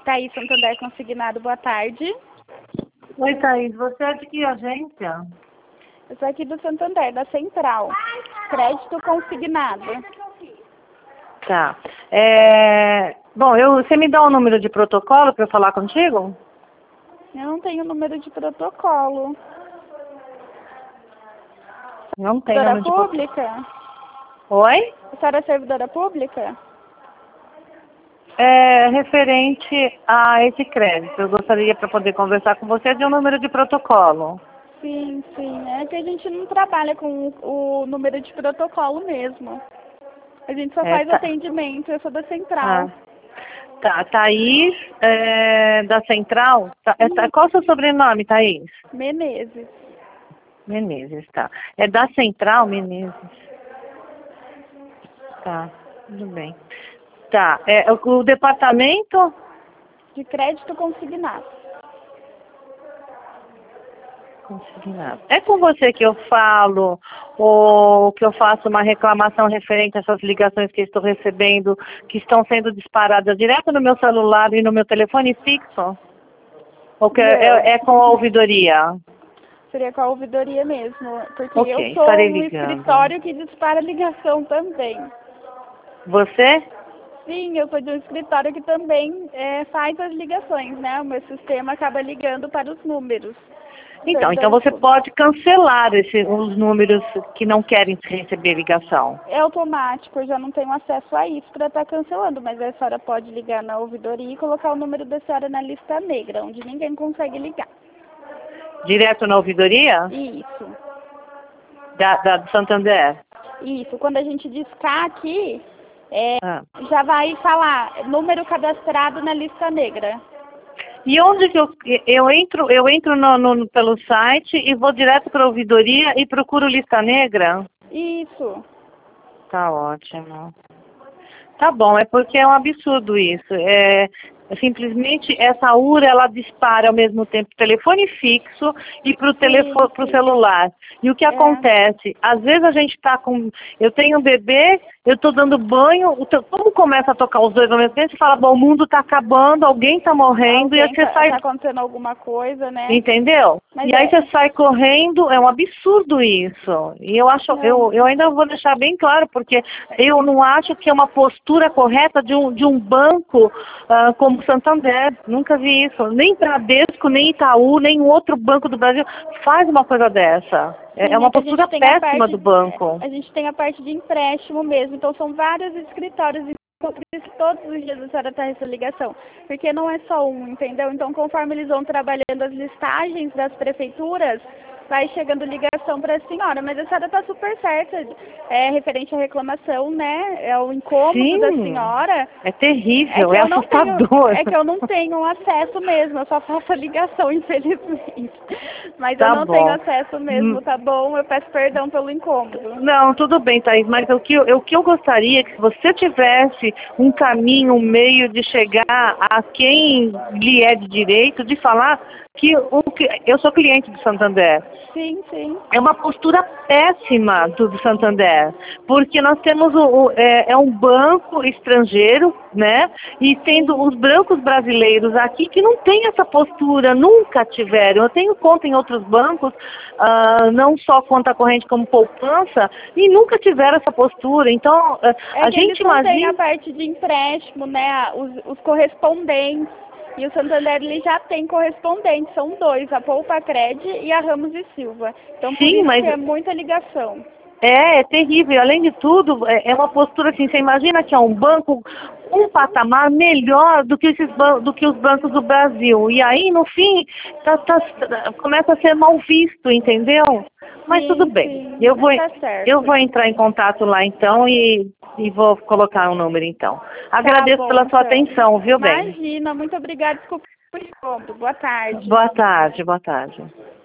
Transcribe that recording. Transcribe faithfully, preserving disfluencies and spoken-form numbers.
Thaís Santander Consignado, boa tarde. Oi, Thaís, você é de que agência? Eu sou aqui do Santander, da Central. Crédito consignado. Tá. É... Bom, eu, você me dá o número de protocolo para eu falar contigo? Eu não tenho número de protocolo. Não tem Servidora número de protocolo. pública? Oi? A senhora é servidora pública? É referente a esse crédito. Eu gostaria para poder conversar com você de um número de protocolo. Sim, sim. É que a gente não trabalha com o número de protocolo mesmo. A gente só É, faz tá. atendimento, eu sou da Central. Ah. Tá, Thaís, é, da Central. Tá, é, tá, qual é o seu sobrenome, Thaís? Menezes. Menezes, tá. É da Central, Menezes. Tá, tudo bem. Tá, é, o, o departamento? De crédito consignado. Consignado. É com você que eu falo, ou que eu faço uma reclamação referente a essas ligações que eu estou recebendo, que estão sendo disparadas direto no meu celular e no meu telefone fixo? Ou que é, é com a ouvidoria? Seria com a ouvidoria mesmo, porque Ok, eu sou estarei um ligando. escritório que dispara ligação também. Você? Sim, eu sou de um escritório que também é, faz as ligações, né? O meu sistema acaba ligando para os números. Então, então Servidores você públicos. pode cancelar esse, os números que não querem receber ligação. É automático, eu já não tenho acesso a isso para estar cancelando, mas a senhora pode ligar na ouvidoria e colocar o número da senhora na lista negra, onde ninguém consegue ligar. Direto na ouvidoria? Isso. Da, da do Santander? Isso. Quando a gente discar aqui, é, Ah. já vai falar número cadastrado na lista negra. E onde que eu, eu entro, eu entro no, no, pelo site e vou direto para a ouvidoria e procuro lista negra? Isso. Tá ótimo. Tá bom, é porque é um absurdo isso. É, é simplesmente essa U R A, ela dispara ao mesmo tempo telefone fixo e para o telefone, pro celular. E o que É. acontece? Às vezes a gente está com... Eu tenho um bebê, eu estou dando banho, o teu- como começa a tocar os dois ao mesmo tempo, você fala, bom, o mundo está acabando, alguém está morrendo, e aí Alguém você tá, sai... tá acontecendo alguma coisa, né? Entendeu? Mas E aí é- você sai correndo, é um absurdo isso. E eu acho, Não. eu, eu ainda vou deixar bem claro, porque eu não acho que é uma postura correta de um, de um banco ah, como Santander. Nunca vi isso. Nem Bradesco, nem Itaú, nem outro banco do Brasil faz uma coisa dessa. É, Sim, é uma que a gente postura tem a péssima parte do de- banco. A gente tem a parte de empréstimo mesmo, então são vários escritórios e por isso que todos os dias a senhora está essa ligação, porque não é só um, entendeu? Então conforme eles vão trabalhando as listagens das prefeituras, vai chegando ligação para a senhora, mas a senhora está super certa, é referente à reclamação, né? É o incômodo da Sim, senhora. é É terrível, que é eu não tenho, assustador. é que eu não tenho acesso mesmo, eu só faço a ligação, infelizmente. Mas eu Tá não tenho bom. acesso Hum, mesmo, tá bom? Eu peço perdão pelo incômodo. Não, tudo bem, Thaís, mas o que, eu- o que eu gostaria é que se você tivesse um caminho, um meio de chegar a quem lhe é de direito, de falar que, o, que eu sou cliente do Santander. Sim, sim. É uma postura péssima do, do Santander, porque nós temos o, o- é, é um banco estrangeiro, né? E tendo os bancos brasileiros aqui que não tem essa postura, nunca tiveram. Eu tenho conta em outros bancos, ah, não só conta corrente como poupança, e nunca tiveram essa postura. Então, ah, É a que eles gente não têm a imagina... parte de empréstimo, né? Os, os correspondentes. E o Santander ele já tem correspondentes, são dois, a Poupa Cred e a Ramos e Silva. Então por Sim, isso mas que é muita ligação. É, é terrível. Além de tudo, é é uma postura assim, você imagina que é um banco um patamar melhor do que, esses ban- do que os bancos do Brasil. E aí, no fim, tá- tá- começa a ser mal visto, entendeu? Mas tudo Sim, bem. sim, Eu mas vou, tá eu certo. vou entrar em contato lá então e, e vou colocar o número então. Tá Agradeço bom, pela sua então. atenção, viu bem? Imagina, muito obrigada, desculpa por incômodo. Boa tarde. Boa tarde, boa tarde.